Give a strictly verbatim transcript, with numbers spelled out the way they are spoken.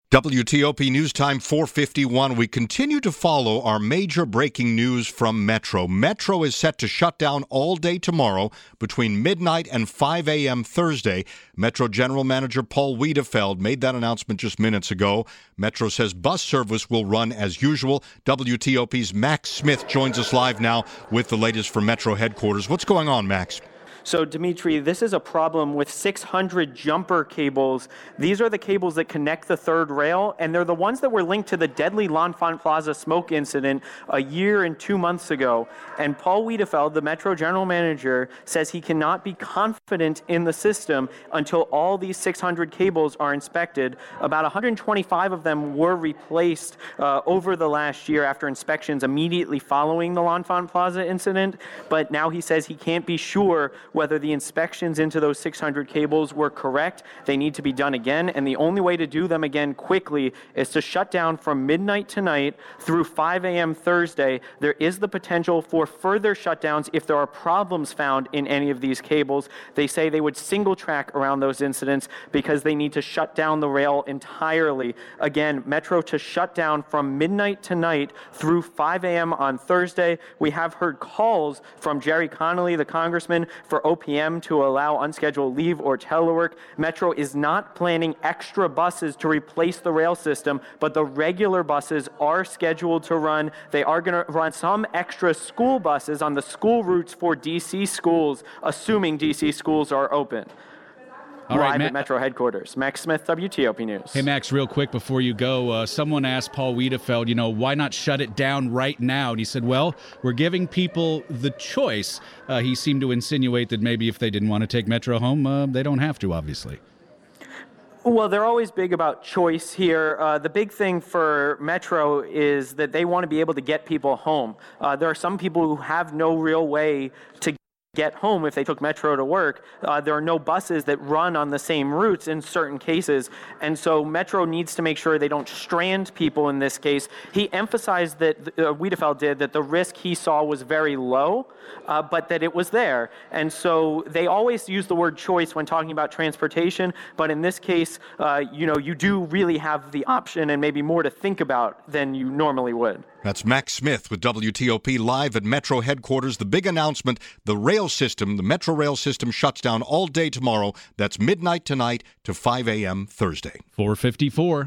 W T O P News Time four fifty-one. We continue to follow our major breaking news from Metro. Metro is set to shut down all day tomorrow between midnight and five a.m. Thursday. Metro General Manager Paul Wiedefeld made that announcement just minutes ago. Metro says bus service will run as usual. W T O P's Max Smith joins us live now with the latest from Metro headquarters. What's going on, Max? So, Dimitri, this is a problem with six hundred jumper cables. These are the cables that connect the third rail, and they're the ones that were linked to the deadly L'Enfant Plaza smoke incident a year and two months ago. And Paul Wiedefeld, the Metro general manager, says he cannot be confident in the system until all these six hundred cables are inspected. About one hundred twenty-five of them were replaced uh, over the last year after inspections immediately following the L'Enfant Plaza incident. But now he says he can't be sure whether the inspections into those six hundred cables were correct. They need to be done again, and the only way to do them again quickly is to shut down from midnight tonight through five a.m. Thursday. There is the potential for further shutdowns if there are problems found in any of these cables. They say they would single track around those incidents because they need to shut down the rail entirely. Again, Metro to shut down from midnight tonight through five a.m. on Thursday. We have heard calls from Jerry Connolly, the congressman, for O P M to allow unscheduled leave or telework. Metro is not planning extra buses to replace the rail system, but the regular buses are scheduled to run. They are going to run some extra school buses on the school routes for D C schools, assuming D C schools are open. All Live right, Ma- at Metro headquarters. Max Smith, W T O P News. Hey, Max, real quick before you go, uh, someone asked Paul Wiedefeld, you know, why not shut it down right now? And he said, well, we're giving people the choice. Uh, he seemed to insinuate that maybe if they didn't want to take Metro home, uh, they don't have to, obviously. Well, they're always big about choice here. Uh, the big thing for Metro is that they want to be able to get people home. Uh, there are some people who have no real way to get home if they took Metro to work. Uh, there are no buses that run on the same routes in certain cases. And so Metro needs to make sure they don't strand people in this case. He emphasized that, uh, Wiedefeld did, that the risk he saw was very low, uh, but that it was there. And so they always use the word choice when talking about transportation. But in this case, uh, you know, you do really have the option and maybe more to think about than you normally would. That's Max Smith with W T O P live at Metro headquarters. The big announcement, the rail system, the Metro rail system shuts down all day tomorrow. That's midnight tonight to five a.m. Thursday. four fifty-four.